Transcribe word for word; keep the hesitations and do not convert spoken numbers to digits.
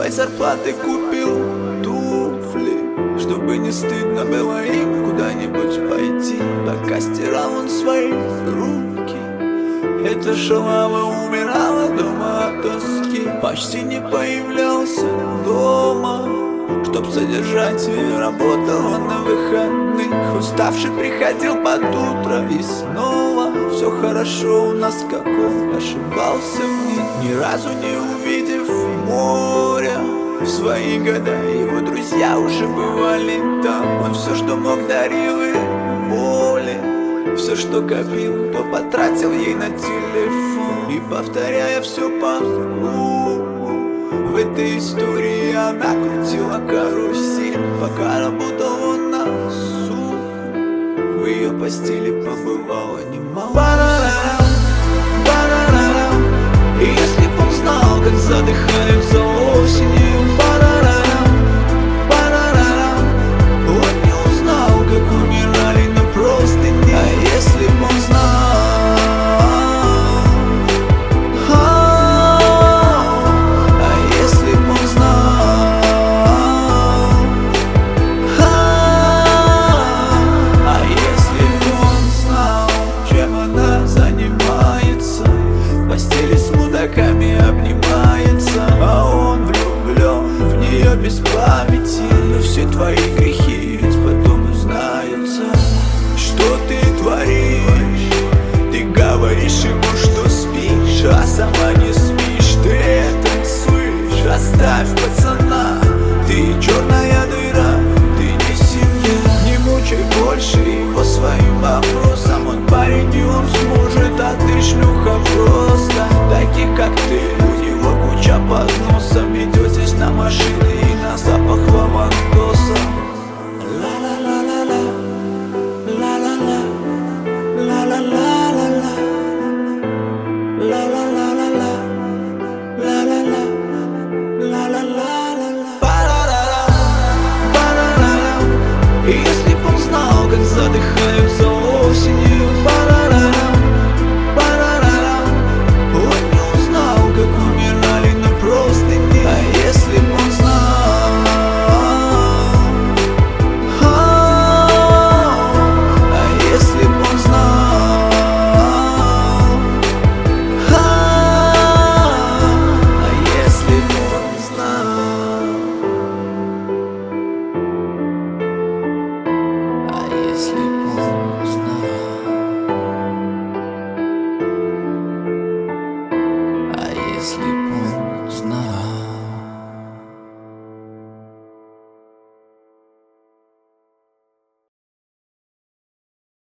своей зарплаты купил туфли, чтобы не стыдно было им куда-нибудь пойти. Пока стирал он свои руки, эта шалава умирала дома от тоски. Почти не появлялся дома, чтоб содержать ее. Работал он на выходных, уставший приходил под утро. И снова все хорошо у нас, как он ошибался в них, ни разу не увидев моря. В свои года его друзья уже бывали там. Он все, что мог, дарил им боли. Все, что копил, то потратил ей на телефон. И повторяя все по кругу, в этой истории она крутила карусель, пока работал он на суд. В ее постели побывало немало. Ба-да-да-дам, ба-да-да-дам. И если б он знал, как задыхаются осенью, ба-да-да-дам, ба-да-да-дам, он не узнал, как умирали на простыне. А если б он знал, а если б он знал, а если б он знал, чем она занимается, в постели с мудаками обнимается, а он влюблен в нее без памяти. Но все твои грехи ведь потом узнаются. Что ты творишь? Ты говоришь ему, что спишь, а сама не спишь. Ты это слышишь? Оставь пацана, ты черная дыра, ты не семья. Не мучай больше его своим вопросом. Он парень и он сможет, а ты шлюха просто. Таких как ты, у него куча подносов. Идетесь на машине и на запах лавандоса. Ла-ла-ла-ла-ла, ла-ла-ла, ла-ла-ла-ла-ла, ла-ла-ла-ла-ла, ла-ла-ла, ла-ла-ла-ла-ла. Ба-да-да-дам, ба-да-да-дам. И если б он знал, как задыхаются осенью, ба-да-да-дам, ба-да-да-дам, он не узнал, как умирали на простыне. А если б он знал, а если б он знал, а если б он знал, а если б он знал, а если б он знал.